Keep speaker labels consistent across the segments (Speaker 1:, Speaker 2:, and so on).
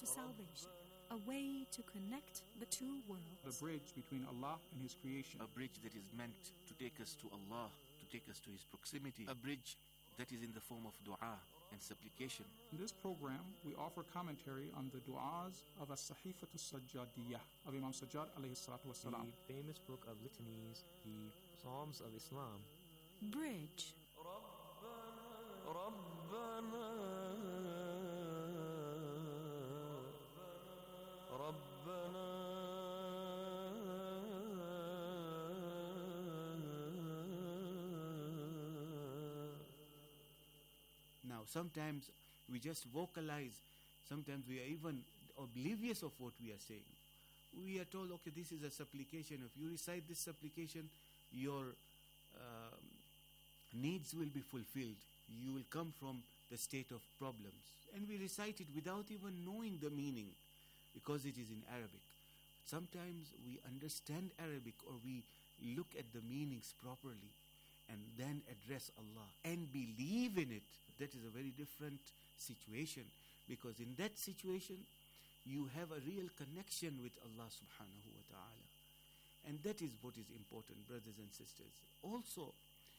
Speaker 1: to salvation, a way to connect the two worlds.
Speaker 2: The bridge between Allah and His creation.
Speaker 3: A bridge that is meant to take us to Allah, to take us to His proximity. A bridge that is in the form of dua and supplication.
Speaker 2: In this program, we offer commentary on the du'as of As-Sahifatu Sajjadiyah of Imam Sajjad alayhi salatu wasalam.
Speaker 4: The famous book of litanies, the Psalms of Islam.
Speaker 1: Bridge.
Speaker 3: Now, sometimes we just vocalize, sometimes we are even oblivious of what we are saying. We are told, okay, this is a supplication. If you recite this supplication, your needs will be fulfilled. You will come from the state of problems. And we recite it without even knowing the meaning, because it is in Arabic. Sometimes we understand Arabic, or we look at the meanings properly and then address Allah and believe in it. That is a very different situation, because in that situation you have a real connection with Allah subhanahu wa ta'ala. And that is what is important, brothers and sisters. Also,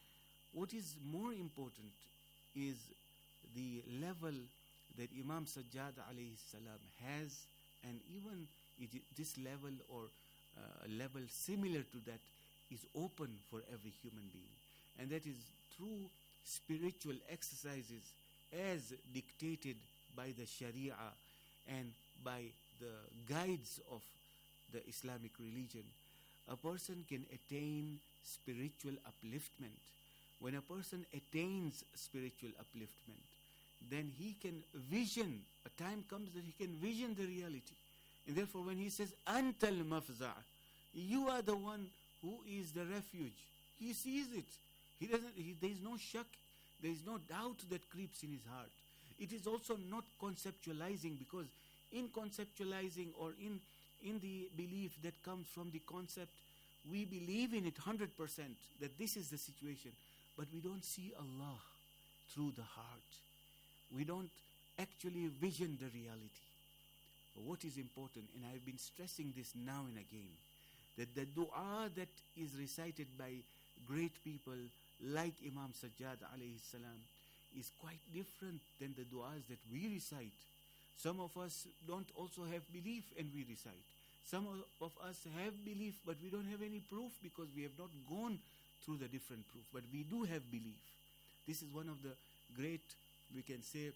Speaker 3: what is more important is the level that Imam Sajjad alayhi salam has, and even this level or a level similar to that is open for every human being. And that is through spiritual exercises as dictated by the Sharia and by the guides of the Islamic religion. A person can attain spiritual upliftment. When a person attains spiritual upliftment, then he can vision, a time comes that he can vision the reality. And therefore when he says, Antal mafza', you are the one who is the refuge, he sees it. There is no shak, there is no doubt that creeps in his heart. It is also not conceptualizing, because in conceptualizing or in the belief that comes from the concept, we believe in it 100% that this is the situation, but we don't see Allah through the heart. We don't actually vision the reality. What is important, and I've been stressing this now and again, that the dua that is recited by great people like Imam Sajjad alayhi salam is quite different than the du'as that we recite. Some of us don't also have belief and we recite. Some of us have belief but we don't have any proof, because we have not gone through the different proof. But we do have belief. This is one of the great, we can say,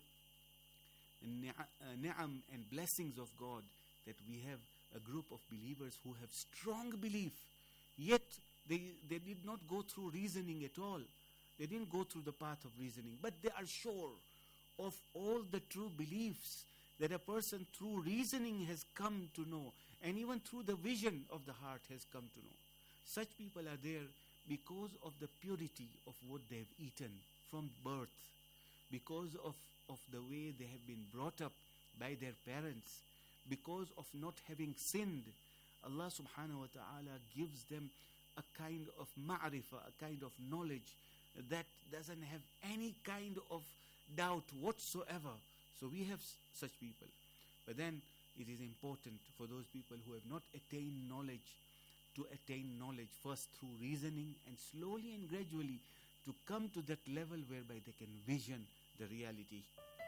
Speaker 3: ni'am and blessings of God, that we have a group of believers who have strong belief, yet they did not go through reasoning at all. They didn't go through the path of reasoning, but they are sure of all the true beliefs that a person through reasoning has come to know, and even through the vision of the heart has come to know. Such people are there because of the purity of what they have eaten from birth, because of the way they have been brought up by their parents, because of not having sinned. Allah subhanahu wa ta'ala gives them a kind of ma'rifah, a kind of knowledge that doesn't have any kind of doubt whatsoever. So we have such people. But then it is important for those people who have not attained knowledge to attain knowledge first through reasoning, and slowly and gradually to come to that level whereby they can vision the reality.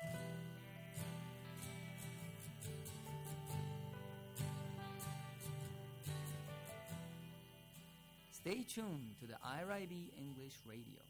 Speaker 5: Stay tuned to the IRIB English Radio.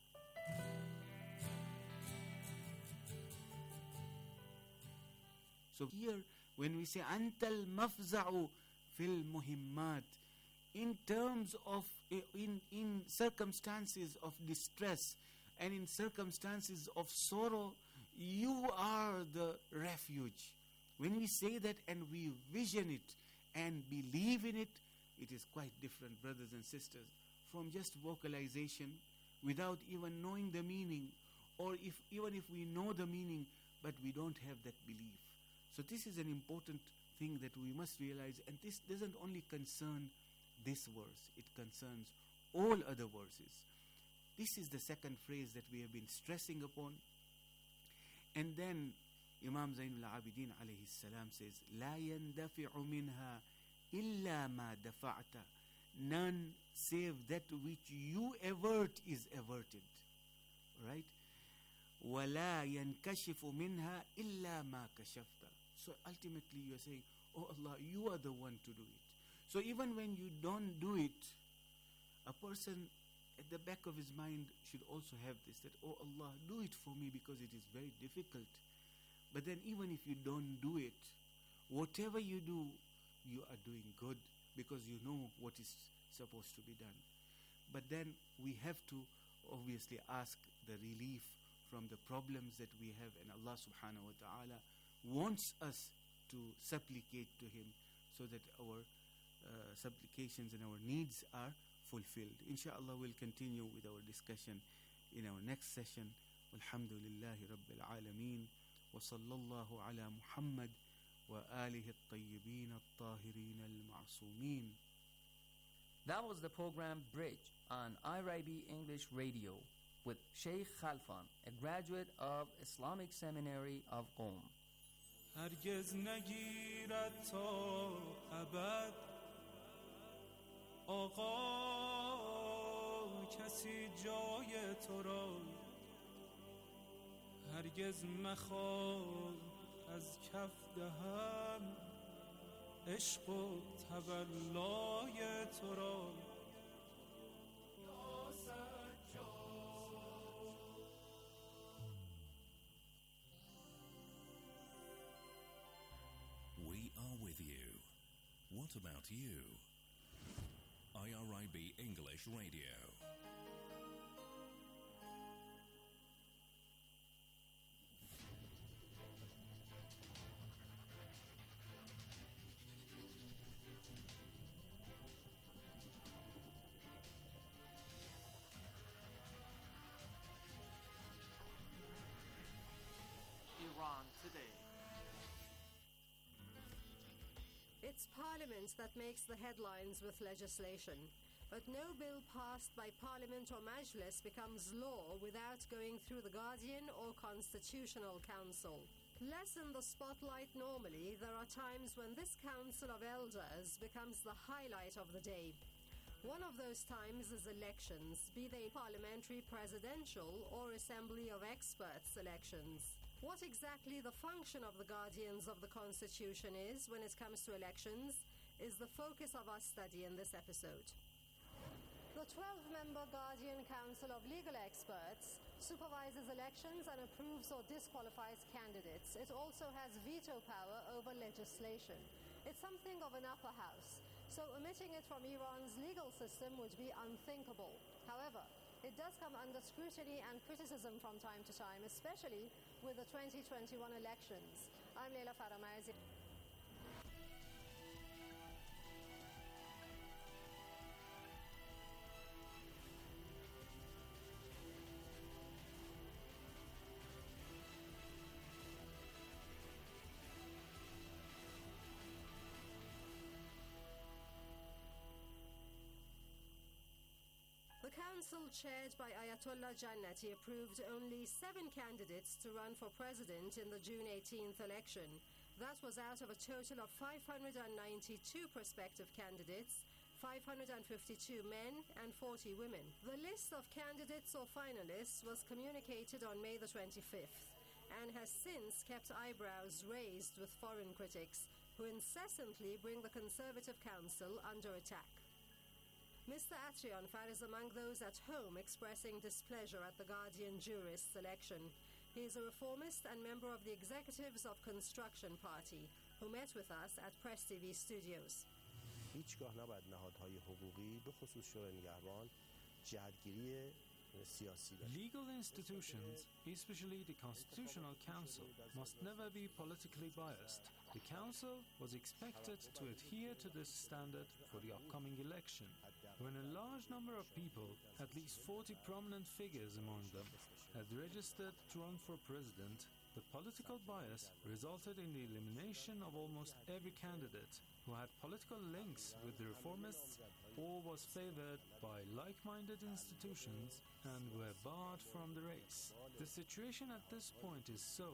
Speaker 3: So here, when we say Antal mafza'u fil muhimmat, in terms of, in circumstances of distress and in circumstances of sorrow, you are the refuge. When we say that and we vision it and believe in it, it is quite different, brothers and sisters, from just vocalization without even knowing the meaning, or even if we know the meaning, but we don't have that belief. So this is an important thing that we must realize, and this doesn't only concern this verse, it concerns all other verses. This is the second phrase that we have been stressing upon. And then Imam Zainul Abidin alayhi salam says, لا يندفع منها إلا ما دفعت. None save that which you avert is averted. Right? ولا ينكشف منها إلا ما كشفت. So ultimately you are saying, oh Allah, you are the one to do it. So even when you don't do it, a person at the back of his mind should also have this, that, oh Allah, do it for me because it is very difficult. But then even if you don't do it, whatever you do, you are doing good because you know what is supposed to be done. But then we have to obviously ask the relief from the problems that we have, and Allah subhanahu wa ta'ala wants us to supplicate to Him so that our supplications and our needs are fulfilled. Inshallah, we'll continue with our discussion in our next session. Walhamdulillahi Rabbil Alameen. Wa sallallahu ala Muhammad wa alihi at-tayyibin at-tahirin al-ma'sumin.
Speaker 5: That was the program Bridge on IRIB English Radio with Sheikh Khalfan, a graduate of Islamic Seminary of Qom.
Speaker 6: هرگز نگیرد تا ابد آقا کسی جای تو را هرگز مخواه از کف دهم عشق و تولای تو را
Speaker 7: We are with you. What about you? IRIB English Radio.
Speaker 8: Iran today.
Speaker 9: It's Parliament that makes the headlines with legislation. But no bill passed by Parliament or Majlis becomes law without going through the Guardian or Constitutional Council. Less in the spotlight normally, there are times when this Council of Elders becomes the highlight of the day. One of those times is elections, be they parliamentary, presidential, or Assembly of Experts elections. What exactly the function of the Guardians of the Constitution is when it comes to elections is the focus of our study in this episode. The 12-member Guardian Council of Legal Experts supervises elections and approves or disqualifies candidates. It also has veto power over legislation. It's something of an upper house, so omitting it from Iran's legal system would be unthinkable. However, it does come under scrutiny and criticism from time to time, especially with the 2021 elections. I'm Leila Faramarzi. The council, chaired by Ayatollah Jannati, approved only 7 candidates to run for president in the June 18th election. That was out of a total of 592 prospective candidates, 552 men and 40 women. The list of candidates or finalists was communicated on May the 25th and has since kept eyebrows raised with foreign critics who incessantly bring the Conservative Council under attack. Mr. Atrionfar is among those at home expressing displeasure at the Guardian jurists' election. He is a reformist and member of the executives of Construction Party, who met with us at Press TV studios.
Speaker 10: هیچگاه نباید نهادهای حقوقی به خصوص شورای نگهبان جهتگیری سیاسی داشته.
Speaker 6: Legal institutions, especially the Constitutional Council, must never be politically biased. The Council was expected to adhere to this standard for the upcoming election. When a large number of people, at least 40 prominent figures among them, had registered to run for president, the political bias resulted in the elimination of almost every candidate who had political links with the reformists or was favored by like-minded institutions and were barred from the race. The situation at this point is so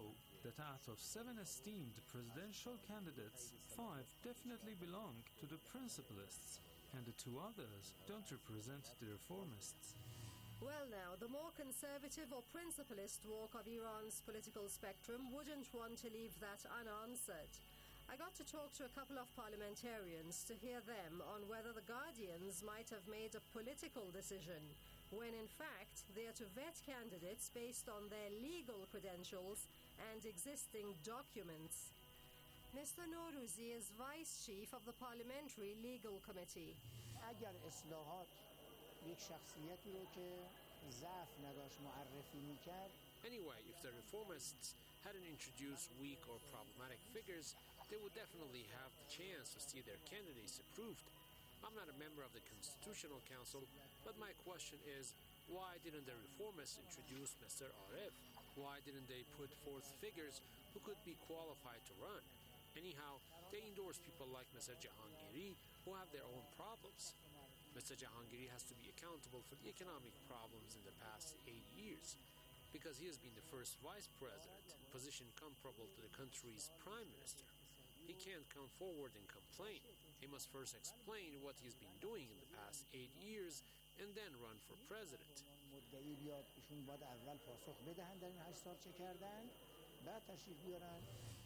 Speaker 6: that out of 7 esteemed presidential candidates, 5 definitely belong to the principalists, and the 2 others don't represent the reformists.
Speaker 9: Well now, the more conservative or principalist walk of Iran's political spectrum wouldn't want to leave that unanswered. I got to talk to a couple of parliamentarians to hear them on whether the Guardians might have made a political decision, when in fact they are to vet candidates based on their legal credentials and existing documents. Mr. Nourouzi is Vice Chief of the Parliamentary Legal Committee.
Speaker 11: اگر اصلاحات یک شخصیتی رو که ضعف نداشت معرفی می‌کرد.
Speaker 12: Anyway, if the reformists hadn't introduced weak or problematic figures, they would definitely have the chance to see their candidates approved. I'm not a member of the Constitutional Council, but my question is, why didn't the reformists introduce Mr. Arif? Why didn't they put forth figures who could be qualified to run? Anyhow, they endorse people like Mr. Jahangiri who have their own problems. Mr. Jahangiri has to be accountable for the economic problems in the past 8 years, because he has been the first vice president, a position comparable to the country's prime minister. He can't come forward and complain. He must first explain what he's been doing in the past 8 years and then run for president.
Speaker 11: مدعی بیاد ایشون باید اول پاسخ بدهن در این 8 سال چه کردن، بعد تشریف بیارن.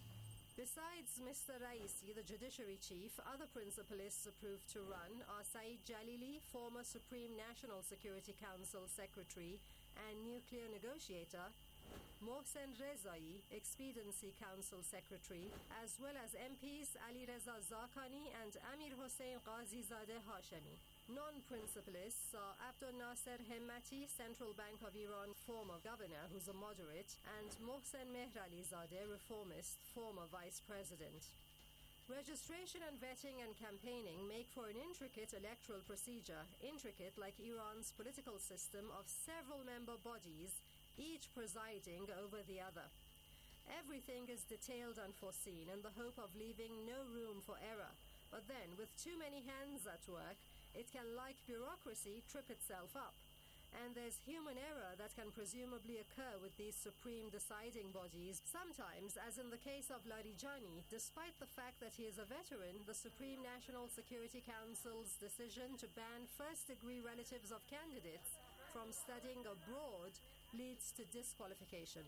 Speaker 9: Besides Mr. Raisi, the judiciary chief, other principalists approved to run are Saeed Jalili, former Supreme National Security Council Secretary and nuclear negotiator, Mohsen Rezai, Expediency Council Secretary, as well as MPs Ali Reza Zakani and Amir Hossein Ghazizadeh Hashemi. Non-principalists are Abdul Nasser Hemmati, Central Bank of Iran former governor, who's a moderate, and Mohsen Mehralizadeh, reformist, former vice president. Registration and vetting and campaigning make for an intricate electoral procedure, intricate like Iran's political system of several member bodies, each presiding over the other. Everything is detailed and foreseen in the hope of leaving no room for error. But then, with too many hands at work, it can, like bureaucracy, trip itself up. And there's human error that can presumably occur with these supreme deciding bodies. Sometimes, as in the case of Larijani, despite the fact that he is a veteran, the Supreme National Security Council's decision to ban first-degree relatives of candidates from studying abroad leads to disqualification.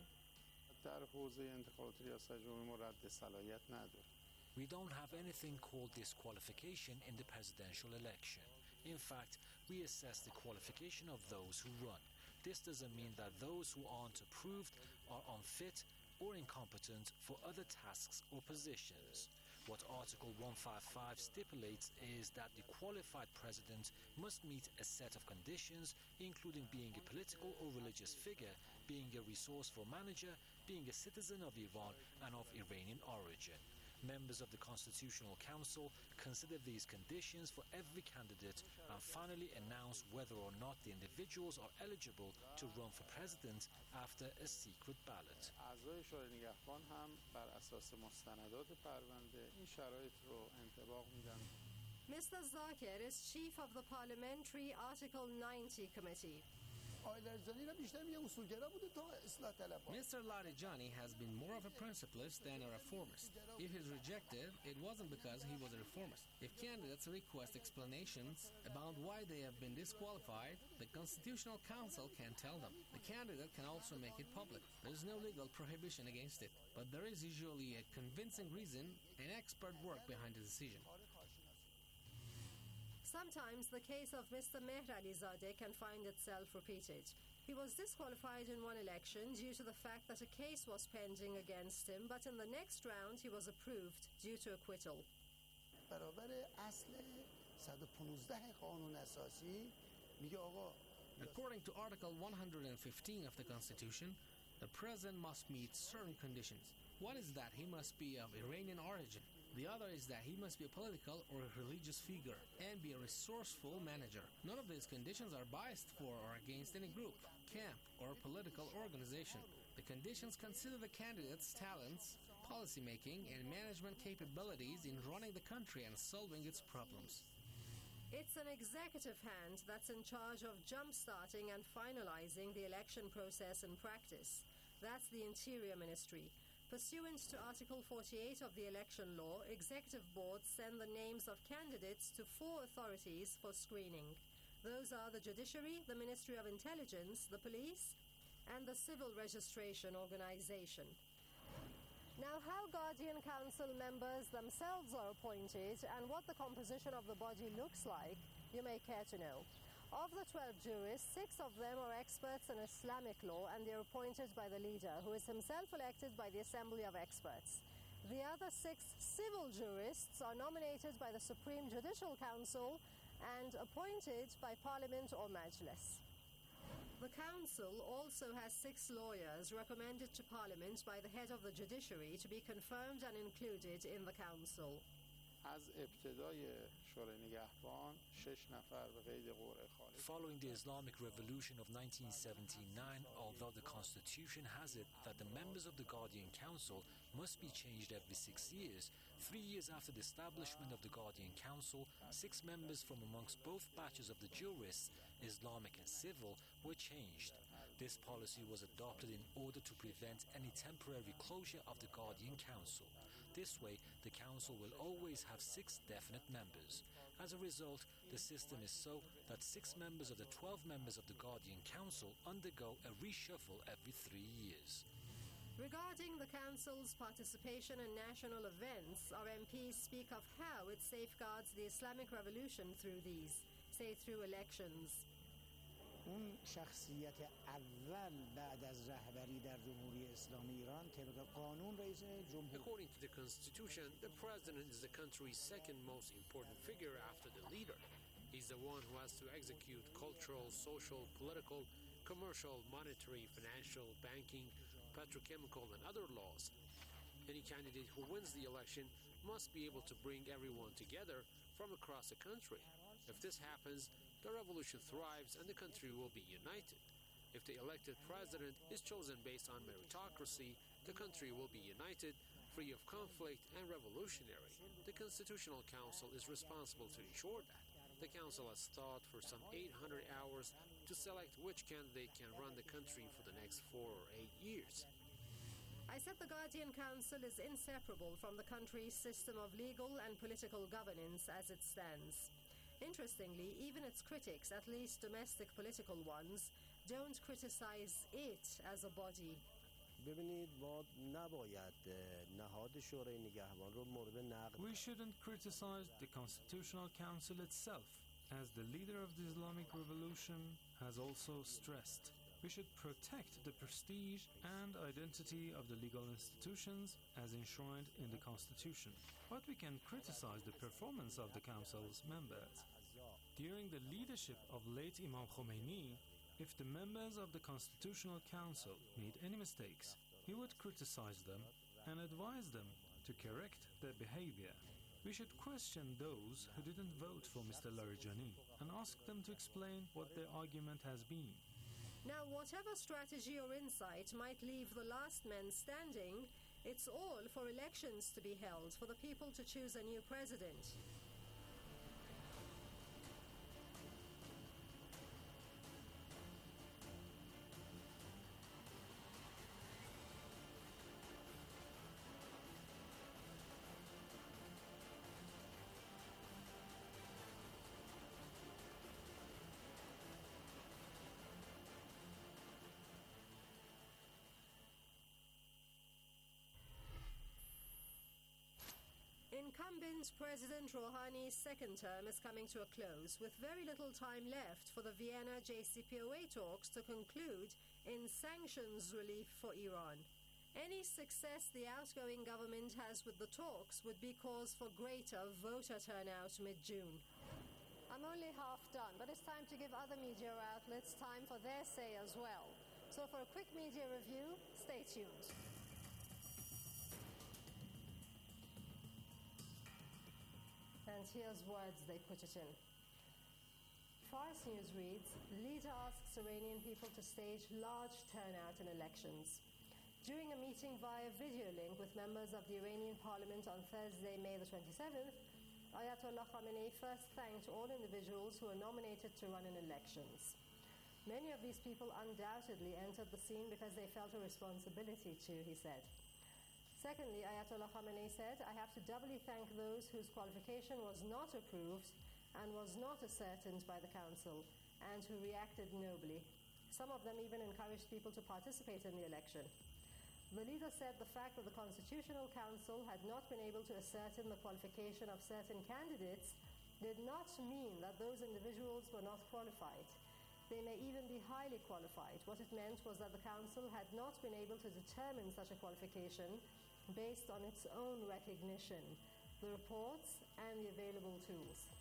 Speaker 13: We don't have anything called disqualification in the presidential election. In fact, we assess the qualification of those who run. This doesn't mean that those who aren't approved are unfit or incompetent for other tasks or positions. What Article 155 stipulates is that the qualified president must meet a set of conditions, including being a political or religious figure, being a resourceful manager, being a citizen of Iran and of Iranian origin. Members of the Constitutional Council consider these conditions for every candidate and finally announce whether or not the individuals are eligible to run for president after a secret ballot.
Speaker 14: اعضای شورای نگهبان هم بر اساس مستندات پرونده این شرایط رو انطباق میدن.
Speaker 9: Mr. Zakir is chief of the Parliamentary Article 90 Committee.
Speaker 15: Mr. Larijani has been more of a principalist than a reformist. If he's rejected, it wasn't because he was a reformist. If candidates request explanations about why they have been disqualified, the Constitutional Council can tell them. The candidate can also make it public. There is no legal prohibition against it, but there is usually a convincing reason and expert work behind the decision.
Speaker 9: Sometimes the case of Mr. Mehralizadeh can find itself repeated. He was disqualified in one election due to the fact that a case was pending against him, but in the next round he was approved due to acquittal.
Speaker 15: According to Article 115 of the Constitution, the president must meet certain conditions. One is that he must be of Iranian origin. The other is that he must be a political or a religious figure and be a resourceful manager. None of these conditions are biased for or against any group, camp, or political organization. The conditions consider the candidate's talents, policymaking, and management capabilities in running the country and solving its problems.
Speaker 9: It's an executive hand that's in charge of jump-starting and finalizing the election process in practice. That's the Interior Ministry. Pursuant to Article 48 of the election law, executive boards send the names of candidates to 4 authorities for screening. Those are the Judiciary, the Ministry of Intelligence, the Police, and the Civil Registration Organization. Now, how Guardian Council members themselves are appointed and what the composition of the body looks like, you may care to know. Of the 12 jurists, 6 of them are experts in Islamic law, and they are appointed by the leader, who is himself elected by the Assembly of Experts. The other 6 civil jurists are nominated by the Supreme Judicial Council and appointed by Parliament or Majlis. The Council also has 6 lawyers recommended to Parliament by the head of the Judiciary to be confirmed and included in the Council.
Speaker 14: از ابتدای شورای نگهبان 6 نفر به قید قرعه خارج.
Speaker 13: Following the Islamic Revolution of 1979, although the Constitution has it that the members of the Guardian Council must be changed every 6 years, 3 years after the establishment of the Guardian Council, 6 members from amongst both batches of the jurists, Islamic and civil, were changed. This policy was adopted in order to prevent any temporary closure of the Guardian Council. This way, the Council will always have 6 definite members. As a result, the system is so that 6 members of the 12 members of the Guardian Council undergo a reshuffle every 3 years.
Speaker 9: Regarding the Council's participation in national events, our MPs speak of how it safeguards the Islamic Revolution through these, say through elections.
Speaker 11: اون شخصیت اول بعد از رهبری در جمهوری اسلامی ایران طبق قانون رئیس جمهور.
Speaker 12: According to the Constitution, the president is the country's second most important figure after the leader. He's the one who has to execute cultural, social, political, commercial, monetary, financial, banking, petrochemical, and other laws. Any candidate who wins the election must be able to bring everyone together from across the country. If this happens, the revolution thrives and the country will be united. If the elected president is chosen based on meritocracy, the country will be united, free of conflict and revolutionary. The Constitutional Council is responsible to ensure that. The Council has thought for some 800 hours to select which candidate can run the country for the next 4 or 8 years.
Speaker 9: I said the Guardian Council is inseparable from the country's system of legal and political governance as it stands. Interestingly, even its critics, at least domestic political ones, don't criticize it as a body.
Speaker 10: ببینید ما نباید نهاد شورای نگهبان رو مورد نقد.
Speaker 6: We shouldn't criticize the Constitutional Council itself, as the leader of the Islamic Revolution has also stressed. We should protect the prestige and identity of the legal institutions as enshrined in the Constitution. But we can criticize the performance of the Council's members. During the leadership of late Imam Khomeini, if the members of the Constitutional Council made any mistakes, he would criticize them and advise them to correct their behavior. We should question those who didn't vote for Mr. Larijani and ask them to explain what their argument has been.
Speaker 9: Now, whatever strategy or insight might leave the last men standing, it's all for elections to be held, for the people to choose a new president. Incumbent President Rouhani's second term is coming to a close, with very little time left for the Vienna JCPOA talks to conclude in sanctions relief for Iran. Any success the outgoing government has with the talks would be cause for greater voter turnout mid-June. I'm only half done, but it's time to give other media outlets time for their say as well. So for a quick media review, stay tuned. And here's words they put it in. Fars News reads, leader asks Iranian people to stage large turnout in elections. During a meeting via video link with members of the Iranian parliament on Thursday, May the 27th, Ayatollah Khamenei first thanked all individuals who were nominated to run in elections. Many of these people undoubtedly entered the scene because they felt a responsibility to, he said. Secondly, Ayatollah Khamenei said, I have to doubly thank those whose qualification was not approved and was not ascertained by the Council, and who reacted nobly. Some of them even encouraged people to participate in the election. The leader said the fact that the Constitutional Council had not been able to ascertain the qualification of certain candidates did not mean that those individuals were not qualified. They may even be highly qualified. What it meant was that the Council had not been able to determine such a qualification based on its own recognition, the reports, and the available tools.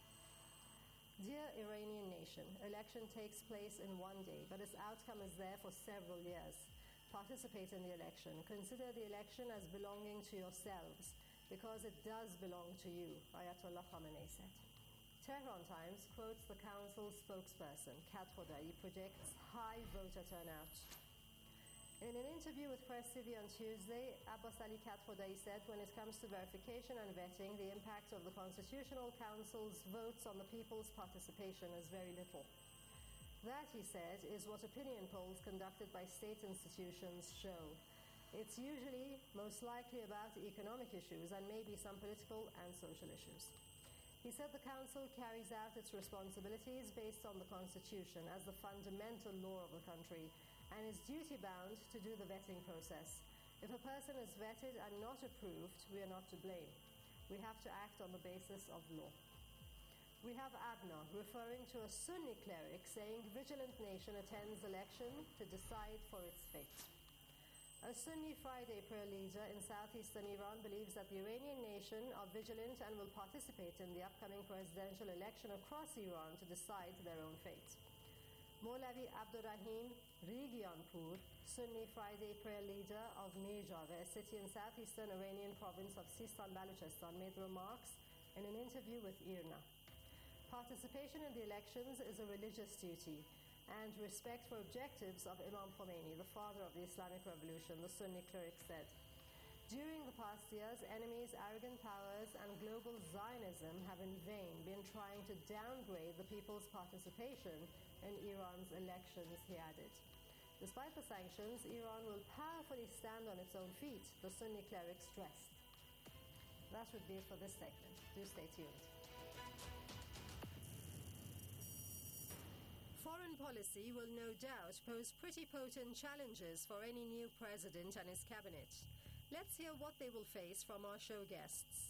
Speaker 9: Dear Iranian nation, election takes place in one day, but its outcome is there for several years. Participate in the election. Consider the election as belonging to yourselves, because it does belong to you, Ayatollah Khamenei said. Tehran Times quotes the council's spokesperson, Khathodai, predicts high voter turnout. In an interview with Press TV on Tuesday, Abbas Ali Khathodai said when it comes to verification and vetting, the impact of the Constitutional Council's votes on the people's participation is very little. That, he said, is what opinion polls conducted by state institutions show. It's usually most likely about economic issues and maybe some political and social issues. He said the Council carries out its responsibilities based on the Constitution as the fundamental law of the country and is duty-bound to do the vetting process. If a person is vetted and not approved, we are not to blame. We have to act on the basis of law. We have Abna referring to a Sunni cleric saying vigilant nation attends election to decide for its fate. A Sunni Friday prayer leader in southeastern Iran believes that the Iranian nation are vigilant and will participate in the upcoming presidential election across Iran to decide their own fate. Maulavi Abdurrahim Rigyanpur, Sunni Friday prayer leader of Nejave, a city in southeastern Iranian province of Sistan Baluchistan, made remarks in an interview with IRNA. Participation in the elections is a religious duty, and respect for objectives of Imam Khomeini, the father of the Islamic Revolution, the Sunni cleric said. During the past years, enemies, arrogant powers, and global Zionism have in vain been trying to downgrade the people's participation in Iran's elections, he added. Despite the sanctions, Iran will powerfully stand on its own feet, the Sunni cleric stressed. That would be it for this segment. Do stay tuned. Foreign policy will no doubt pose pretty potent challenges for any new president and his cabinet. Let's hear what they will face from our show guests.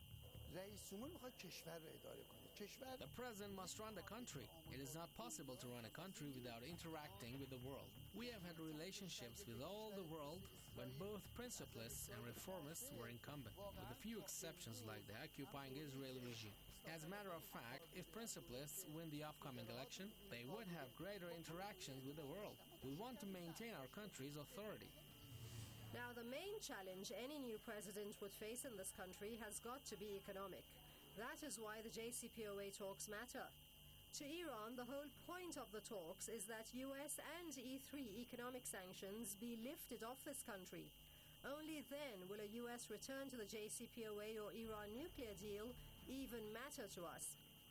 Speaker 15: The president must run the country. It is not possible to run a country without interacting with the world. We have had relationships with all the world when both principalists and reformists were incumbent, with a few exceptions like the occupying Israeli regime. As a matter of fact, if principalists win the upcoming election, they would have greater interactions with the world. We want to maintain our country's authority.
Speaker 9: Now, the main challenge any new president would face in this country has got to be economic. That is why the JCPOA talks matter. To Iran, the whole point of the talks is that US and E3 economic sanctions be lifted off this country. Only then will a US return to the JCPOA or Iran nuclear deal even matter to us.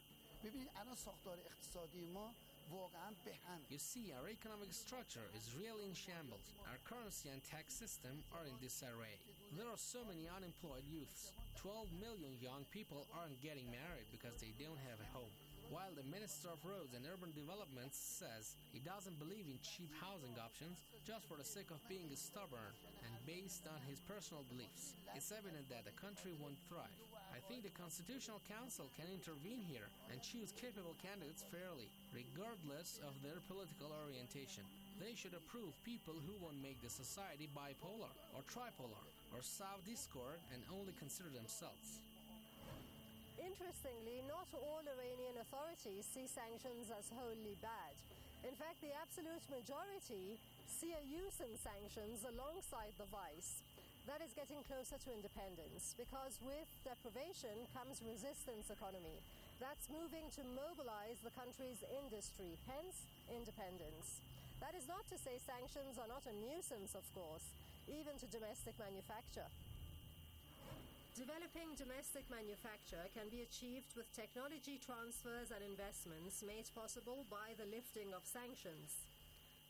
Speaker 15: You see, our economic structure is really in shambles. Our currency and tax system are in disarray. There are so many unemployed youths. 12 million young people aren't getting married because they don't have a home. While the Minister of Roads and Urban Development says he doesn't believe in cheap housing options just for the sake of being stubborn and based on his personal beliefs, it's evident that the country won't thrive. I think the Constitutional Council can intervene here and choose capable candidates fairly, regardless of their political orientation. They should approve people who won't make the society bipolar or tripolar or sow discord and only consider themselves.
Speaker 9: Interestingly, not all Iranian authorities see sanctions as wholly bad. In fact, the absolute majority see a use in sanctions alongside the vice. That is getting closer to independence, because with deprivation comes resistance economy. That's moving to mobilize the country's industry, hence independence. That is not to say sanctions are not a nuisance, of course, even to domestic manufacture. Developing domestic manufacture can be achieved with technology transfers and investments made possible by the lifting of sanctions.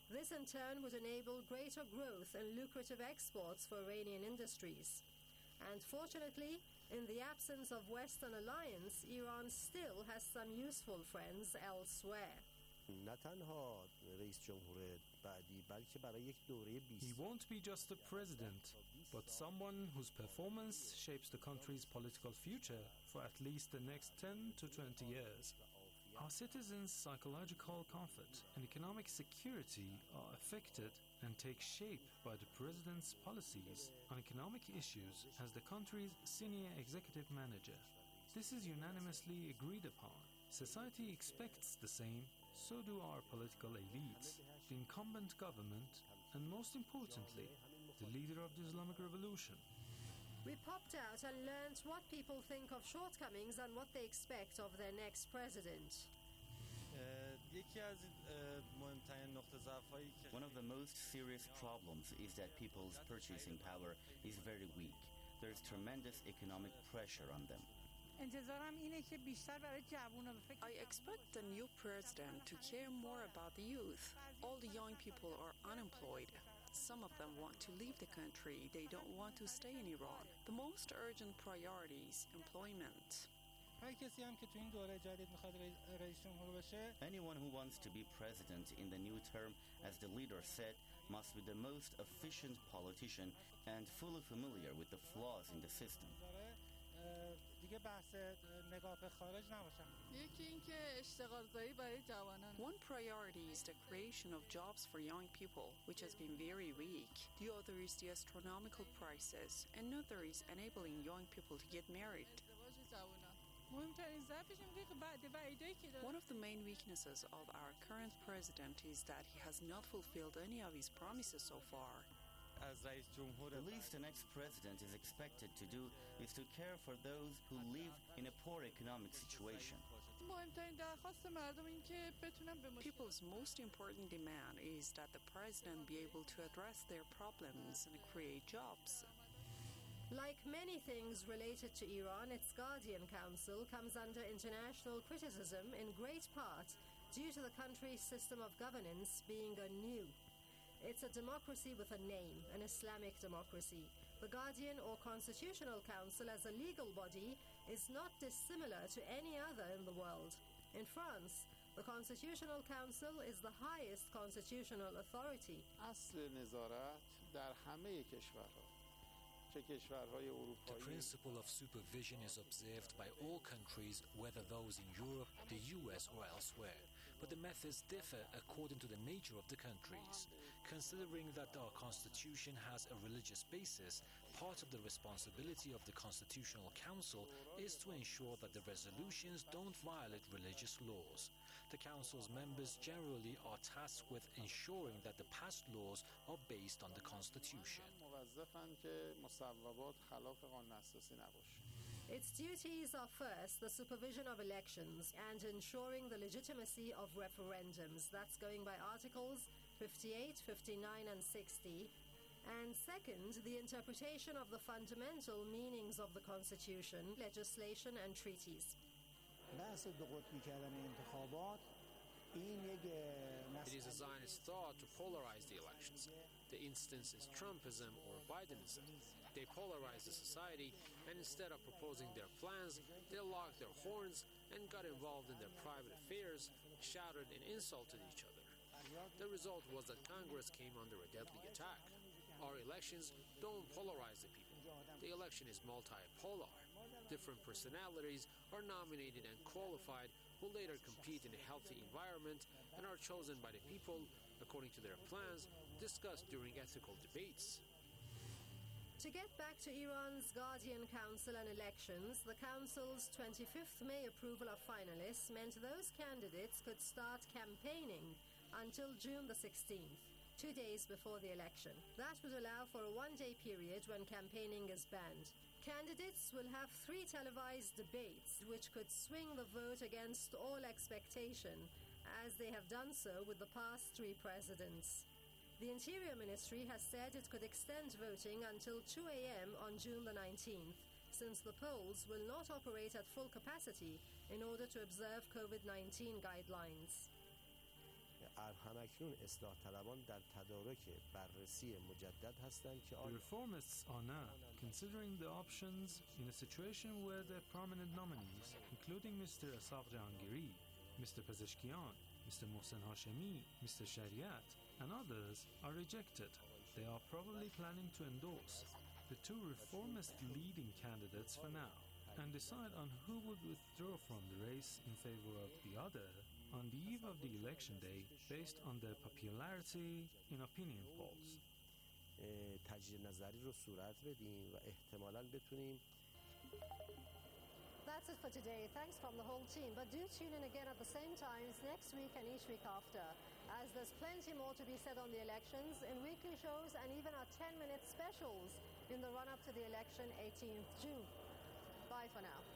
Speaker 9: This in turn would enable greater growth and lucrative exports for Iranian industries. And fortunately, in the absence of Western alliance, Iran still has some useful friends elsewhere.
Speaker 10: نه تنها رئیس جمهور بعدی بلکه برای یک دوره 20
Speaker 6: He won't be just a president, but someone whose performance shapes the country's political future for at least the next 10 to 20 years. Our citizens' psychological comfort and economic security are affected and take shape by the president's policies on economic issues as the country's senior executive manager. This is unanimously agreed upon. Society expects the same, so do our political elites, the incumbent government, and most importantly, the leader of the Islamic Revolution.
Speaker 9: We popped out and learned what people think of shortcomings and what they expect of their next president.
Speaker 16: One of the most serious problems is that people's purchasing power is very weak. There is tremendous economic pressure on them.
Speaker 17: I expect the new president to care more about the youth. All the young people are unemployed. Some of them want to leave the country. They don't want to stay in Iran. The most urgent priority is employment.
Speaker 16: Anyone who wants to be president in the new term, as the leader said, must be the most efficient politician and fully familiar with the flaws in the system.
Speaker 17: One priority is the creation of jobs for young people, which has been very weak. The other is the astronomical prices. Another is enabling young people to get married. One of the main weaknesses of our current president is that he has not fulfilled any of his promises so far.
Speaker 16: The least the next president is expected to do is to care for those who live in a poor economic situation.
Speaker 17: People's most important demand is that the president be able to address their problems and create jobs.
Speaker 9: Like many things related to Iran, its Guardian Council comes under international criticism in great part due to the country's system of governance being anew. It's a democracy with a name, an Islamic democracy. The Guardian or Constitutional Council as a legal body is not dissimilar to any other in the world. In France, the Constitutional Council is the highest constitutional authority.
Speaker 14: اصل نظارت در همه کشورها
Speaker 13: The principle of supervision is observed by all countries, whether those in Europe, the US, or elsewhere. But the methods differ according to the nature of the countries. Considering that our constitution has a religious basis, part of the responsibility of the Constitutional Council is to ensure that the resolutions don't violate religious laws. The Council's members generally are tasked with ensuring that the passed laws are based on the Constitution.
Speaker 9: Its duties are first the supervision of elections and ensuring the legitimacy of referendums. That's going by Articles 58, 59 and 60. And second, the interpretation of the fundamental meanings of the Constitution, legislation and treaties.
Speaker 12: It is a Zionist thought to polarize the elections. The instance is Trumpism or Bidenism. They polarize the society, and instead of proposing their plans, they locked their horns and got involved in their private affairs, shouted and insulted each other. The result was that Congress came under a deadly attack. Our elections don't polarize the people. The election is multipolar. Different personalities are nominated and qualified, who later compete in a healthy environment and are chosen by the people according to their plans discussed during ethical debates.
Speaker 9: To get back to Iran's Guardian Council and elections, the Council's 25th May approval of finalists meant those candidates could start campaigning until June the 16th, 2 days before the election. That would allow for a one-day period when campaigning is banned. Candidates will have 3 televised debates, which could swing the vote against all expectation, as they have done so with the past 3 presidents. The Interior Ministry has said it could extend voting until 2 a.m. on June the 19th, since the polls will not operate at full capacity in order to observe COVID-19 guidelines.
Speaker 10: همکنون اصلاح طلبان در تدارک بررسی مجدد هستند که
Speaker 6: The reformists are now considering the options in a situation where their prominent nominees, including Mr. Asaf Jahangiri, Mr. Pezeshkian, Mr. Mohsen Hashemi, Mr. Shariat, and others are rejected. They are probably planning to endorse the two reformist leading candidates for now and decide on who would withdraw from the race in favor of the other on the eve of the election day based on their popularity in opinion polls.
Speaker 10: تجدید نظری رو صورت بدیم و احتمالاً بتونیم.
Speaker 9: That's it for today. Thanks from the whole team. But do tune in again at the same times next week and each week after, as there's plenty more to be said on the elections in weekly shows and even our 10-minute specials in the run-up to the election 18th June. Bye for now.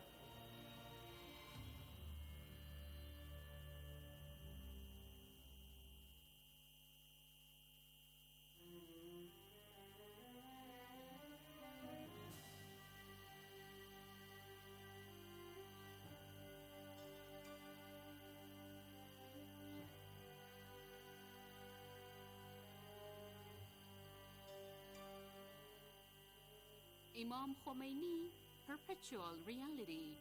Speaker 18: Imam Khomeini, Perpetual Reality.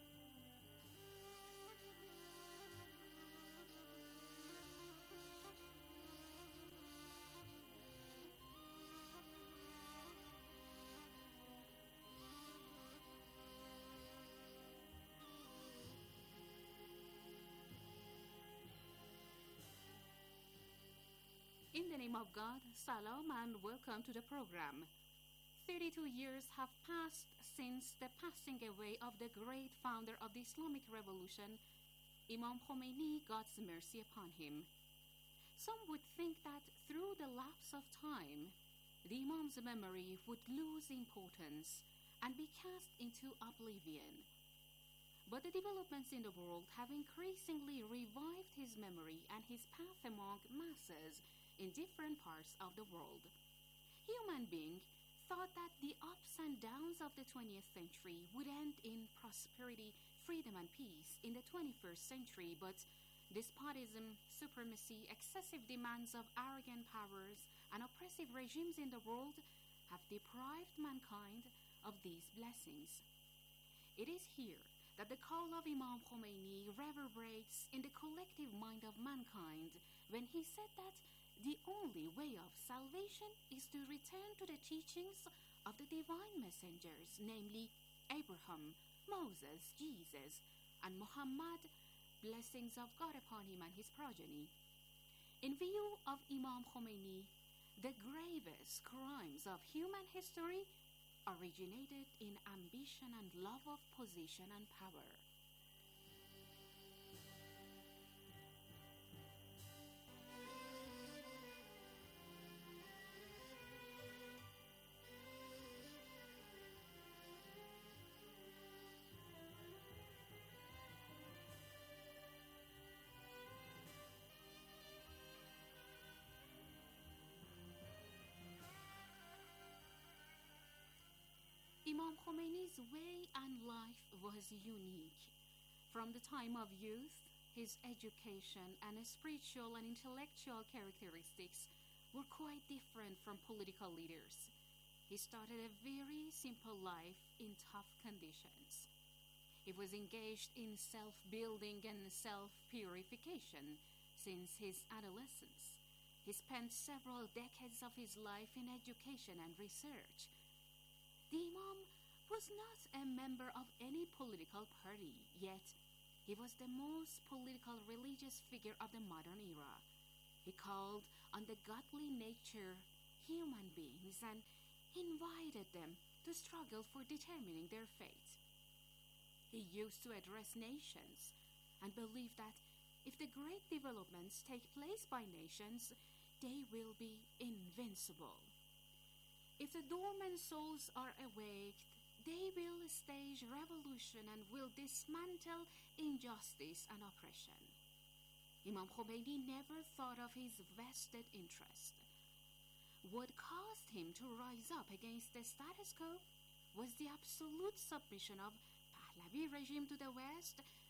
Speaker 18: In the name of God, Salam and welcome to the program. 32 years have passed since the passing away of the great founder of the Islamic Revolution, Imam Khomeini, God's mercy upon him. Some would think that through the lapse of time, the Imam's memory would lose importance and be cast into oblivion. But the developments in the world have increasingly revived his memory and his path among masses in different parts of the world. Human beings thought that the ups and downs of the 20th century would end in prosperity, freedom, and peace in the 21st century, but despotism, supremacy, excessive demands of arrogant powers, and oppressive regimes in the world have deprived mankind of these blessings. It is here that the call of Imam Khomeini reverberates in the collective mind of mankind when he said that the only way of salvation is to return to the teachings of the divine messengers, namely Abraham, Moses, Jesus, and Muhammad, blessings of God upon him and his progeny. In view of Imam Khomeini, the gravest crimes of human history originated in ambition and love of position and power. Imam Khomeini's way and life was unique. From the time of youth, his education and his spiritual and intellectual characteristics were quite different from political leaders. He started a very simple life in tough conditions. He was engaged in self-building and self-purification since his adolescence. He spent several decades of his life in education and research. The Imam was not a member of any political party, yet he was the most political religious figure of the modern era. He called on the godly nature human beings and invited them to struggle for determining their fate. He used to address nations and believed that if the great developments take place by nations, they will be invincible. If the dormant souls are awaked, they will stage revolution and will dismantle injustice and oppression. Imam Khomeini never thought of his vested interest. What caused him to rise up against the status quo was the absolute submission of Pahlavi regime to the West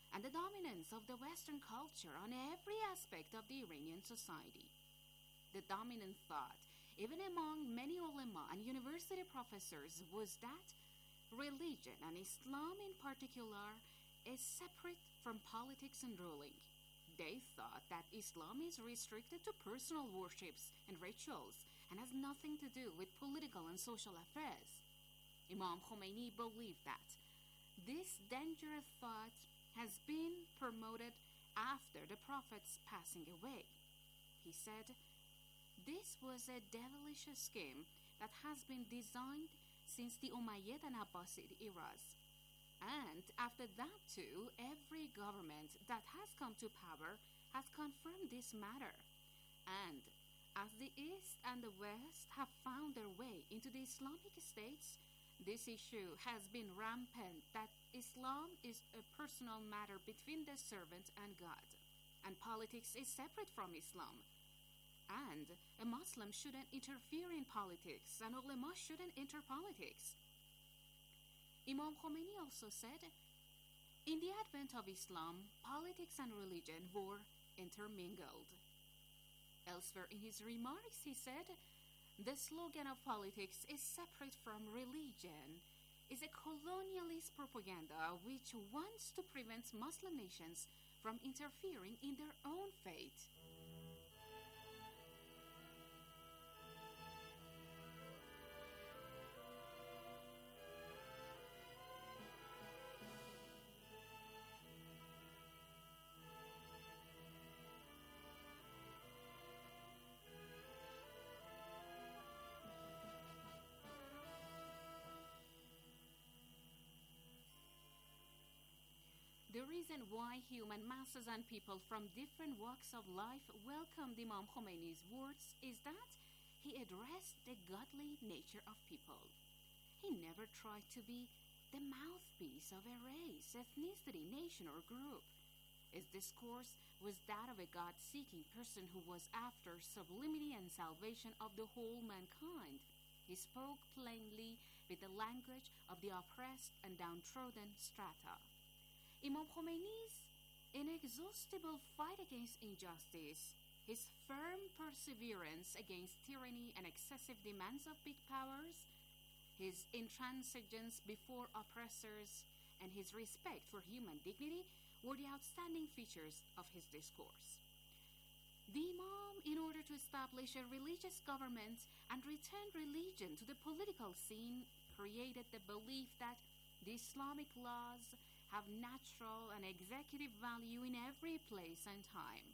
Speaker 18: and the dominance of the Western culture on every aspect of the Iranian society. The dominant thought, even among many ulama and university professors, was that religion, and Islam in particular, is separate from politics and ruling. They thought that Islam is restricted to personal worships and rituals and has nothing to do with political and social affairs. Imam Khomeini believed that this dangerous thought has been promoted after the Prophet's passing away. He said, "This was a devilish scheme that has been designed since the Umayyad and Abbasid eras. And after that too, every government that has come to power has confirmed this matter. And as the East and the West have found their way into the Islamic states, this issue has been rampant that Islam is a personal matter between the servant and God, and politics is separate from Islam. And a Muslim shouldn't interfere in politics, and ulama shouldn't enter politics." Imam Khomeini also said, "In the advent of Islam, politics and religion were intermingled." Elsewhere in his remarks, he said, "The slogan of politics is separate from religion is a colonialist propaganda which wants to prevent Muslim nations from interfering in their own fate." The reason why human masses and people from different walks of life welcomed Imam Khomeini's words is that he addressed the godly nature of people. He never tried to be the mouthpiece of a race, ethnicity, nation, or group. His discourse was that of a God-seeking person who was after sublimity and salvation of the whole mankind. He spoke plainly with the language of the oppressed and downtrodden strata. Imam Khomeini's inexhaustible fight against injustice, his firm perseverance against tyranny and excessive demands of big powers, his intransigence before oppressors, and his respect for human dignity were the outstanding features of his discourse. The Imam, in order to establish a religious government and return religion to the political scene, created the belief that the Islamic laws have natural and executive value in every place and time.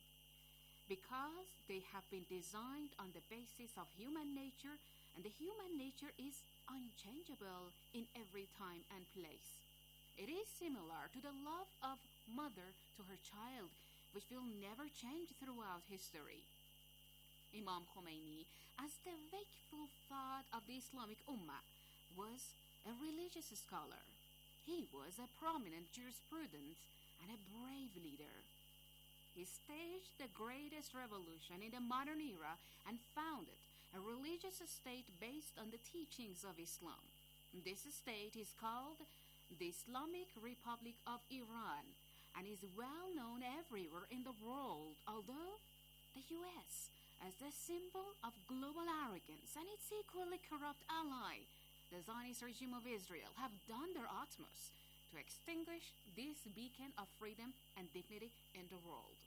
Speaker 18: Because they have been designed on the basis of human nature, and the human nature is unchangeable in every time and place. It is similar to the love of mother to her child, which will never change throughout history. Imam Khomeini, as the wakeful thought of the Islamic Ummah, was a religious scholar. He was a prominent jurisprudent and a brave leader. He staged the greatest revolution in the modern era and founded a religious state based on the teachings of Islam. This state is called the Islamic Republic of Iran and is well known everywhere in the world, although the US, as the symbol of global arrogance and its equally corrupt ally, the Zionist regime of Israel, have done their utmost to extinguish this beacon of freedom and dignity in the world.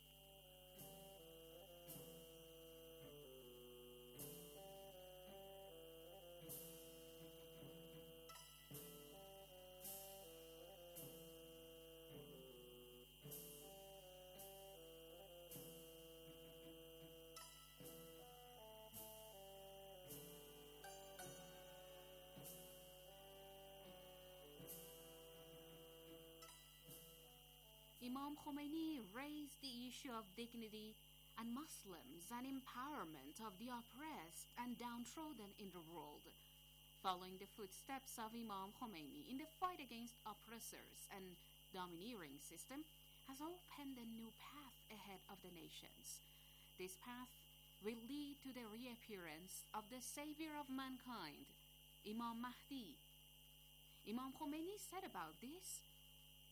Speaker 18: Imam Khomeini raised the issue of dignity and Muslims and empowerment of the oppressed and downtrodden in the world. Following the footsteps of Imam Khomeini in the fight against oppressors and domineering system has opened a new path ahead of the nations. This path will lead to the reappearance of the savior of mankind, Imam Mahdi. Imam Khomeini said about this,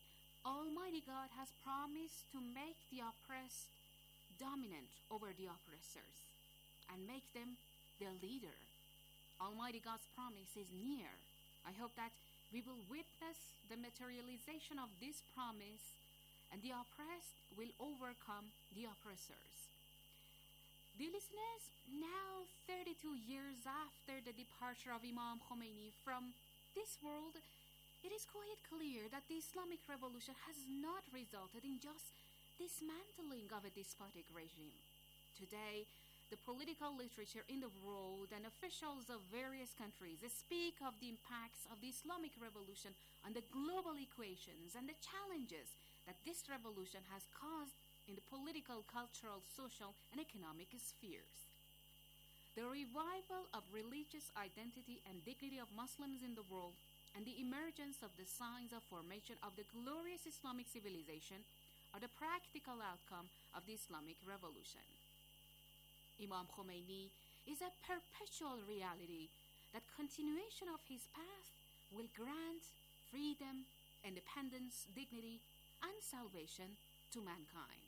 Speaker 18: Almighty God has promised to make the oppressed dominant over the oppressors and make them the leader. Almighty God's promise is near. I hope that we will witness the materialization of this promise, and the oppressed will overcome the oppressors. Dear listeners, now 32 years after the departure of Imam Khomeini from this world, it is quite clear that the Islamic Revolution has not resulted in just dismantling of a despotic regime. Today, the political literature in the world and officials of various countries speak of the impacts of the Islamic Revolution on the global equations and the challenges that this revolution has caused in the political, cultural, social, and economic spheres. The revival of religious identity and dignity of Muslims in the world and the emergence of the signs of formation of the glorious Islamic civilization are the practical outcome of the Islamic Revolution. Imam Khomeini is a perpetual reality that continuation of his path will grant freedom, independence, dignity, and salvation to mankind.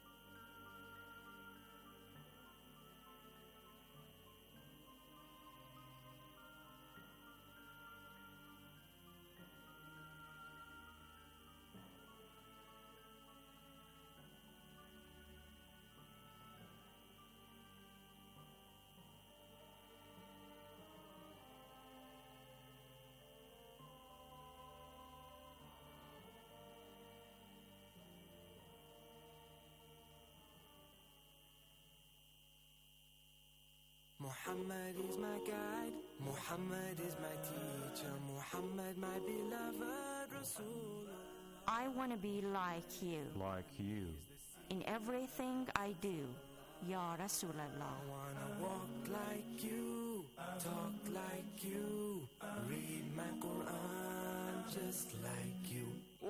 Speaker 19: Muhammad is my guide, Muhammad is my teacher, Muhammad my beloved Rasul.
Speaker 20: I want to be like you.
Speaker 21: Like you.
Speaker 20: In everything I do, Ya Rasulallah.
Speaker 19: I want to walk like you, talk like you, read my Quran just like you.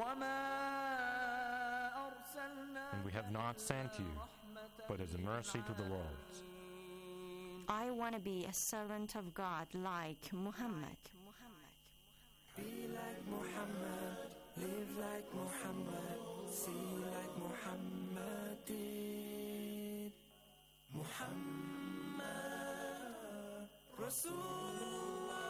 Speaker 21: And we have not sent you, but as a mercy to the world.
Speaker 20: I want to be a servant of God like Muhammad.
Speaker 19: Be like Muhammad, live like Muhammad, see like Muhammad did. Muhammad Rasulullah.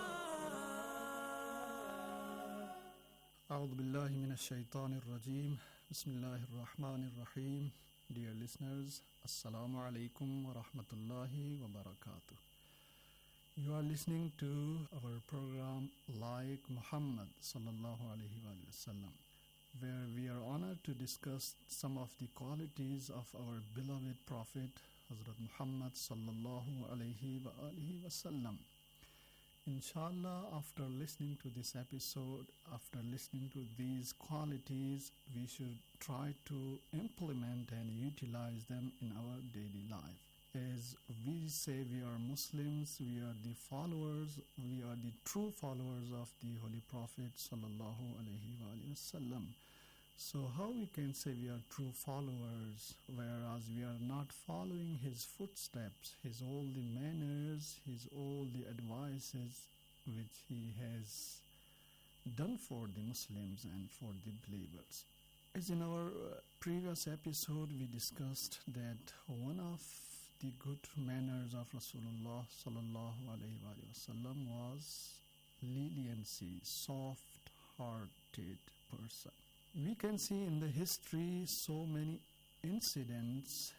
Speaker 2: أعوذ بالله من الشيطان الرجيم. بسم الله الرحمن الرحيم. Dear listeners, Assalamu alaikum wa rahmatullahi wa barakatuh. You are listening to our program Like Muhammad sallallahu alaihi wasallam, where we are honored to discuss some of the qualities of our beloved Prophet Hazrat Muhammad sallallahu alaihi wasallam. Inshallah, after listening to this episode, after listening to these qualities, we should try to implement and utilize them in our daily life. As we say we are Muslims, we are the followers, we are the true followers of the Holy Prophet sallallahu alaihi wasallam. So how we can say we are true followers, whereas we are not following his footsteps, his all the manners, his all the advices which he has done for the Muslims and for the believers. As in our previous episode, we discussed that one of the good manners of Rasulullah sallallahu alaihi wasallam was leniency, soft-hearted person. We can see in the history so many incidents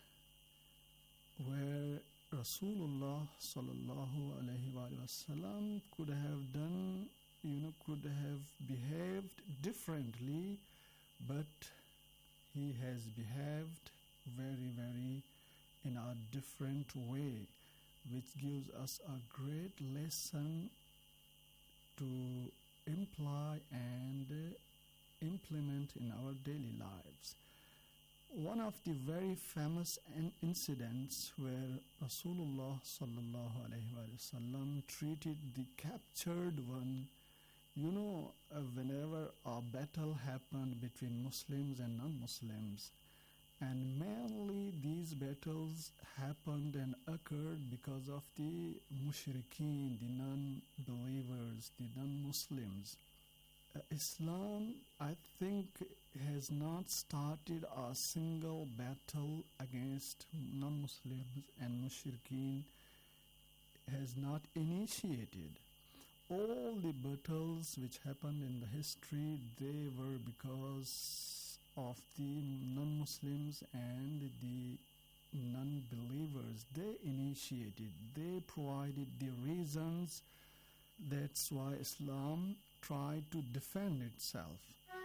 Speaker 2: where Rasulullah sallallahu alaihi wasallam could have done, could have behaved differently, but he has behaved very, very in a different way, which gives us a great lesson to imply and implement in our daily lives. One of the very famous incidents where Rasulullah sallallahu alaihi wasallam treated the captured one, whenever a battle happened between Muslims and non-Muslims, and mainly these battles happened and occurred because of the mushrikeen, the non-believers, the non-Muslims. Islam, I think, has has not started a single battle against non-Muslims and mushrikeen, has not initiated. All the battles which happened in the history, they were because of the non-Muslims and the non-believers. They initiated, they provided the reasons. That's why Islam tried to defend itself.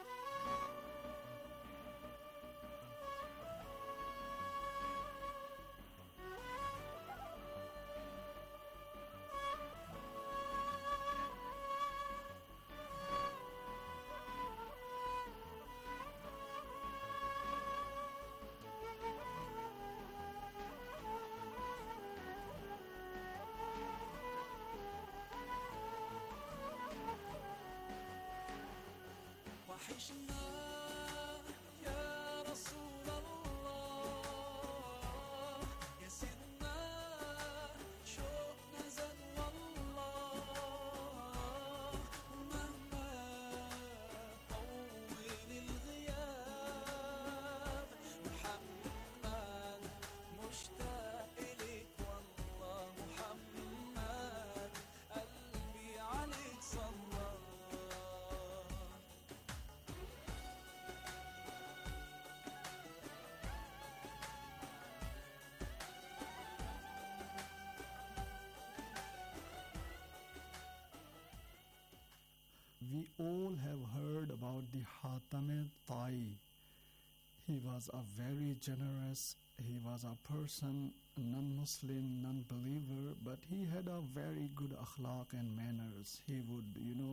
Speaker 2: We all have heard about the Hatam Ta'i. He was a very generous, he was a person, non-Muslim, non-believer, but he had a very good akhlaq and manners. He would,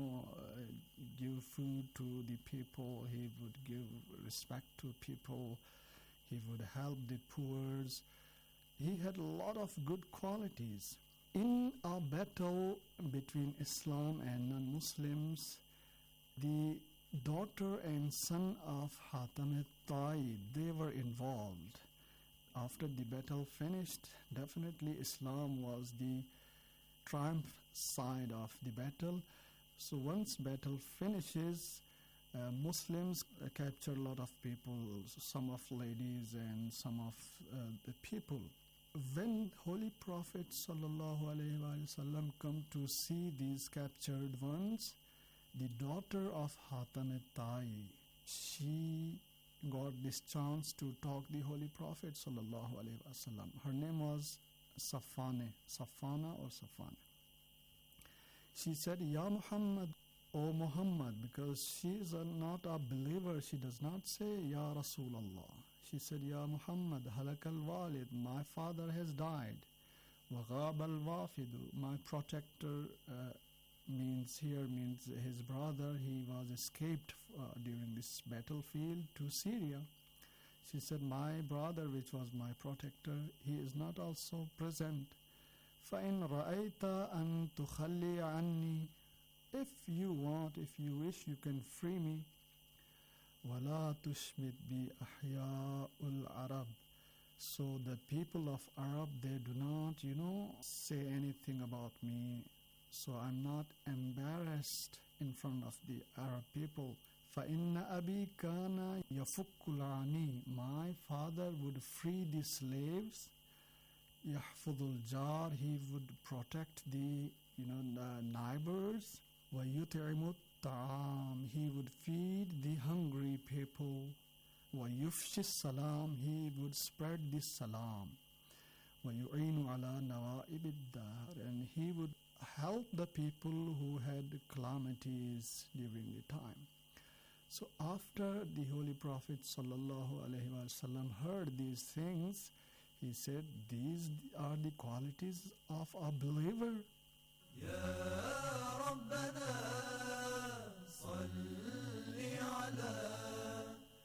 Speaker 2: give food to the people, he would give respect to people, he would help the poor. He had a lot of good qualities. In a battle between Islam and non-Muslims, the daughter and son of Hatam Ta'i, they were involved. After the battle finished, definitely Islam was the triumph side of the battle. So once battle finishes, Muslims capture a lot of people, some of ladies and some of the people. When Holy Prophet ﷺ come to see these captured ones, the daughter of Hatam Ta'i, she got this chance to talk the Holy Prophet ﷺ. Her name was Safana or Safana. She said, Ya Muhammad, O Muhammad, because she is not a believer, she does not say Ya Rasulallah. She said, Ya Muhammad, halak al-walid, my father has died. Wa ghab al-wafidu, my protector means his brother, he was escaped during this battlefield to Syria. She said, my brother, which was my protector, he is not also present. فَإِنْ رَأَيْتَ أَن تُخَلِّيَ عَنِّي, if you want, if you wish, you can free me. وَلَا تُشْمِتْ بِي أَحْيَاءُ الْعَرَبِ, so the people of Arab, they do not, say anything about me, so I'm not embarrassed in front of the Arab people. فَإِنَّ أَبِي كَانَ يَفُكُّ الْعَنِي, my father would free the slaves. يَحْفُظُ الْجَارِ, he would protect the neighbors. وَيُطْعِمُ الطَّعَامِ, he would feed the hungry people. وَيُفْشِ السَّلَامِ, he would spread the salam. وَيُعِينُ عَلَى نَوَائِبِ الدَّهْرِ, and he would help the people who had calamities during the time. So after the Holy Prophet ﷺ heard these things, he said, these are the qualities of a believer. Ya Rabbana salli ala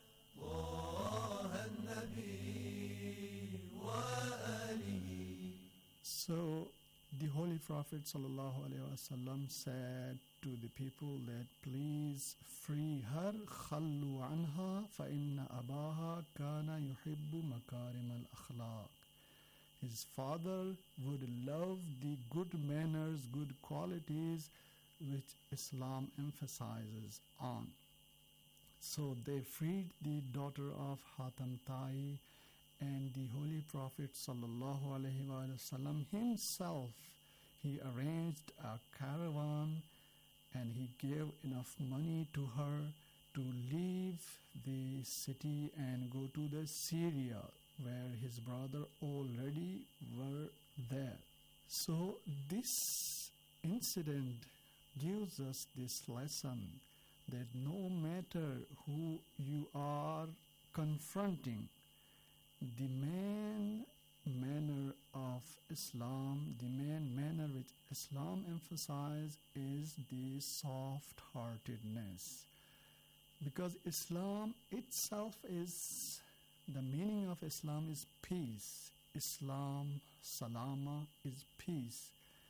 Speaker 2: Taha an-Nabi wa alihi. So the Holy Prophet ﷺ said to the people that please free her, خَلُّوا عَنْهَا فَإِنَّ أَبَاهَا كَانَ يُحِبُّ مَكَارِمَ الْأَخْلَاقِ. His father would love the good manners, good qualities which Islam emphasizes on. So they freed the daughter of Hatam Tai, and the Holy Prophet sallallahu alaihi wasallam himself, he arranged a caravan and he gave enough money to her to leave the city and go to the Syria, where his brother already were there. So this incident gives us this lesson that no matter who you are confronting, the main manner of Islam, the main manner which Islam emphasizes is the soft-heartedness. Because Islam itself is, the meaning of Islam is peace. Islam, salama, is peace.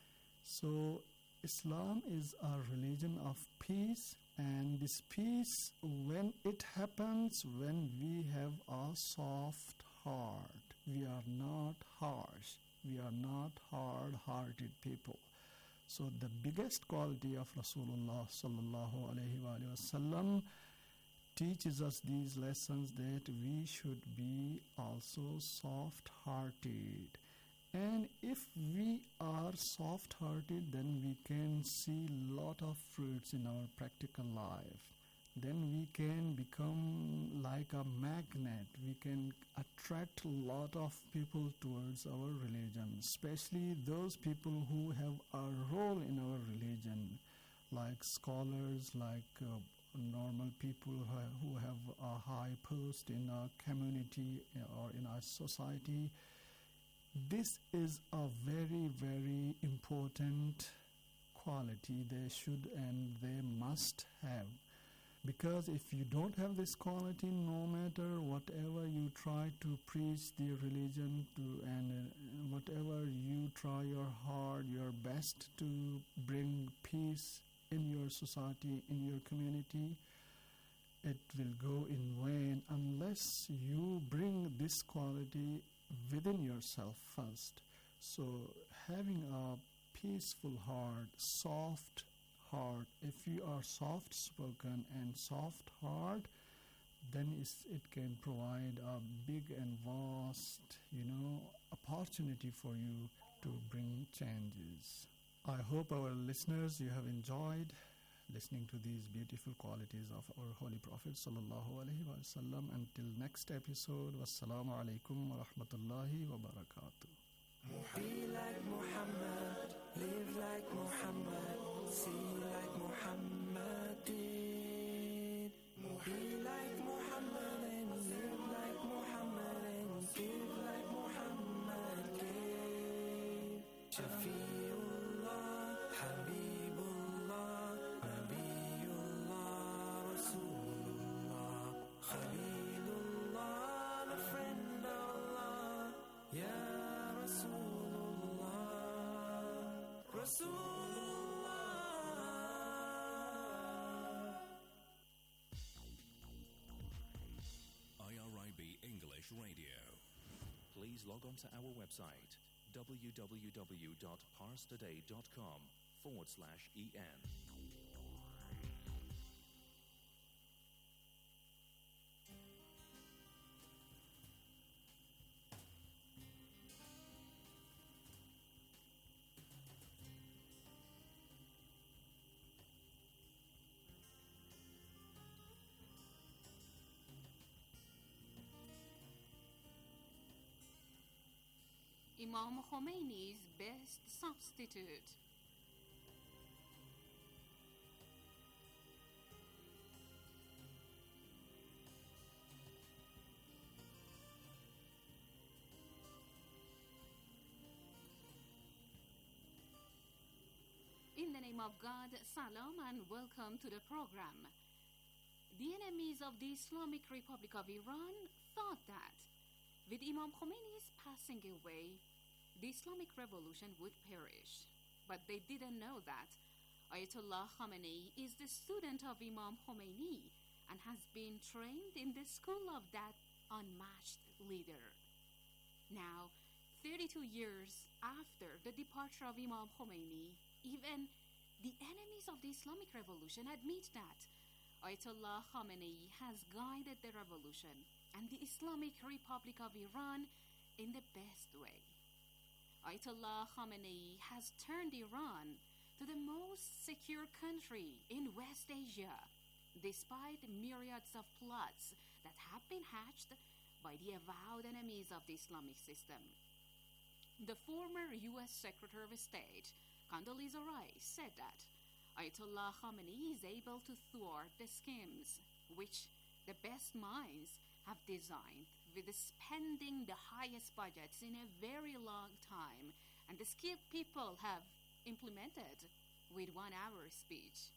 Speaker 2: So Islam is a religion of peace, and this peace, when it happens, when we have a soft heart, we are not harsh, we are not hard-hearted people. So the biggest quality of Rasulullah sallallahu alaihi wasallam teaches us these lessons, that we should be also soft-hearted. And if we are soft-hearted, then we can see lot of fruits in our practical life. Then we can become like a magnet. We can attract a lot of people towards our religion, especially those people who have a role in our religion, like scholars, like normal people who have a high post in a community or in our society. This is a very, very important quality they should and they must have. Because if you don't have this quality, no matter whatever you try to preach the religion to, and whatever you try your hard, your best to bring peace in your society, in your community, it will go in vain unless you bring this quality within yourself first. So having a peaceful heart, soft heart, if you are soft spoken and soft heart, then it can provide a big and vast, opportunity for you to bring changes. I hope our listeners, you have enjoyed listening to these beautiful qualities of our Holy Prophet sallallahu alaihi wasallam. Until next episode, wassalamu alaikum wa rahmatullahi wa barakatuh.
Speaker 19: Be like Muhammad, live like Muhammad, see like Muhammad did. Be like Muhammad and live like Muhammad and give like Muhammad gave. Shafiullah, Habibullah, Nabiullah, Rasulullah, Khalilullah, the friend of Allah, Ya
Speaker 7: IRIB English Radio. Please log on to our website www.parstoday.com/en.
Speaker 18: Imam Khomeini's best substitute. In the name of God, salam and welcome to the program. The enemies of the Islamic Republic of Iran thought that with Imam Khomeini's passing away, the Islamic Revolution would perish. But they didn't know that Ayatollah Khamenei is the student of Imam Khomeini and has been trained in the school of that unmatched leader. Now, 32 years after the departure of Imam Khomeini, even the enemies of the Islamic Revolution admit that Ayatollah Khamenei has guided the revolution and the Islamic Republic of Iran in the best way. Ayatollah Khamenei has turned Iran to the most secure country in West Asia, despite myriads of plots that have been hatched by the avowed enemies of the Islamic system. The former U.S. Secretary of State, Condoleezza Rice, said that Ayatollah Khamenei is able to thwart the schemes which the best minds have designed, with spending the highest budgets in a very long time, and the skilled people have implemented with 1 hour speech.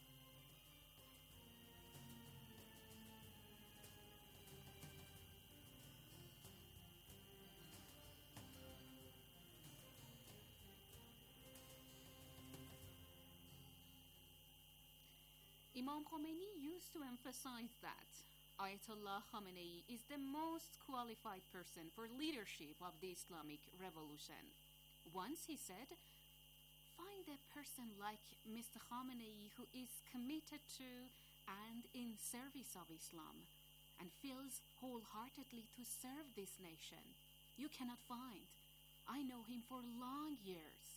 Speaker 18: Imam Khomeini used to emphasize that Ayatollah Khamenei is the most qualified person for leadership of the Islamic revolution. Once he said, "Find a person like Mr. Khamenei who is committed to and in service of Islam and feels wholeheartedly to serve this nation. You cannot find. I know him for long years."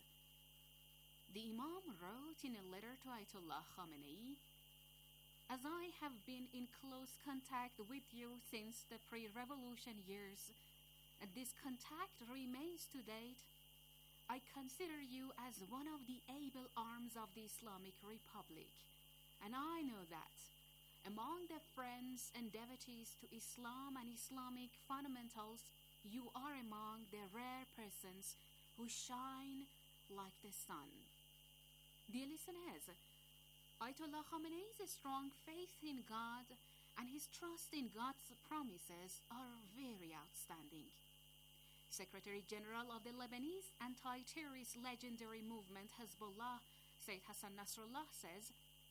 Speaker 18: The Imam wrote in a letter to Ayatollah Khamenei, "As I have been in close contact with you since the pre-revolution years, and this contact remains to date, I consider you as one of the able arms of the Islamic Republic, and I know that among the friends and devotees to Islam and Islamic fundamentals, you are among the rare persons who shine like the sun." Dear listeners, Ayatollah Khamenei's strong faith in God and his trust in God's promises are very outstanding. Secretary General of the Lebanese anti-terrorist legendary movement Hezbollah, Sayyid Hassan Nasrallah, says,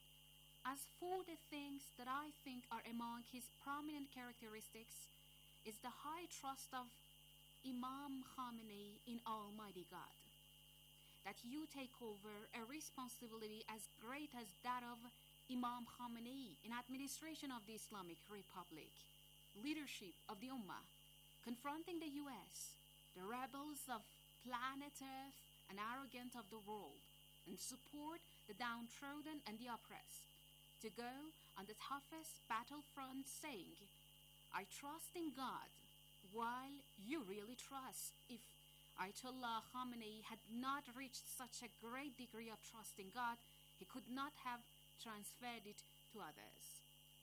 Speaker 18: "As for the things that I think are among his prominent characteristics is the high trust of Imam Khamenei in Almighty God. That you take over a responsibility as great as that of Imam Khamenei in administration of the Islamic Republic, leadership of the Ummah, confronting the U.S., the rebels of planet Earth and arrogant of the world, and support the downtrodden and the oppressed, to go on the toughest battlefront saying, 'I trust in God,' while you really trust. If Ayatollah Khamenei had not reached such a great degree of trust in God, he could not have transferred it to others."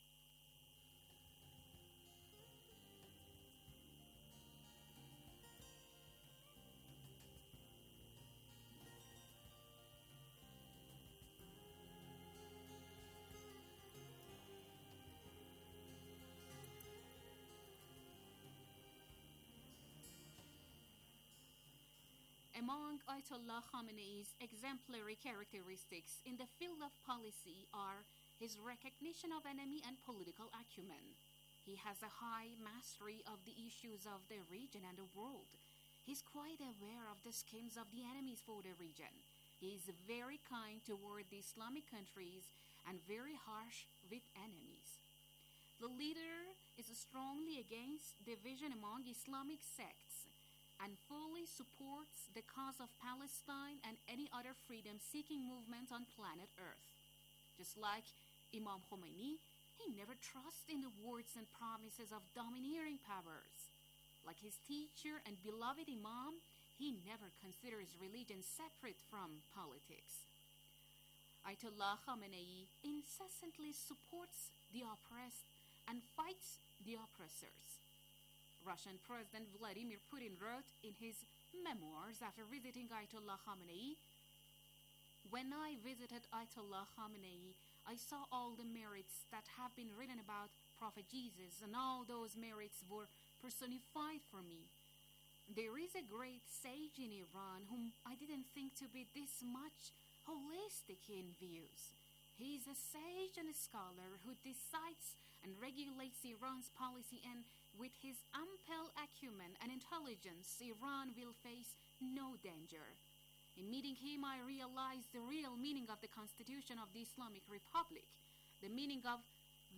Speaker 18: Among Ayatollah Khamenei's exemplary characteristics in the field of policy are his recognition of enemy and political acumen. He has a high mastery of the issues of the region and the world. He's quite aware of the schemes of the enemies for the region. He is very kind toward the Islamic countries and very harsh with enemies. The leader is strongly against division among Islamic sects and fully supports the cause of Palestine and any other freedom-seeking movement on planet Earth. Just like Imam Khomeini, he never trusts in the words and promises of domineering powers. Like his teacher and beloved Imam, he never considers religion separate from politics. Ayatollah Khamenei incessantly supports the oppressed and fights the oppressors. Russian President Vladimir Putin wrote in his memoirs after visiting Ayatollah Khamenei, "When I visited Ayatollah Khamenei, I saw all the merits that have been written about Prophet Jesus, and all those merits were personified for me. There is a great sage in Iran whom I didn't think to be this much holistic in views. He is a sage and a scholar who decides and regulates Iran's policy, and with his ample acumen and intelligence, Iran will face no danger. In meeting him, I realized the real meaning of the Constitution of the Islamic Republic, the meaning of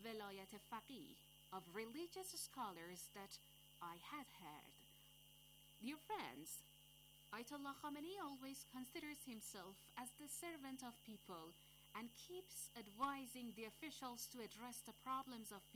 Speaker 18: velayat faqih, of religious scholars that I had heard. Dear friends, Ayatollah Khamenei always considers himself as the servant of people and keeps advising the officials to address the problems of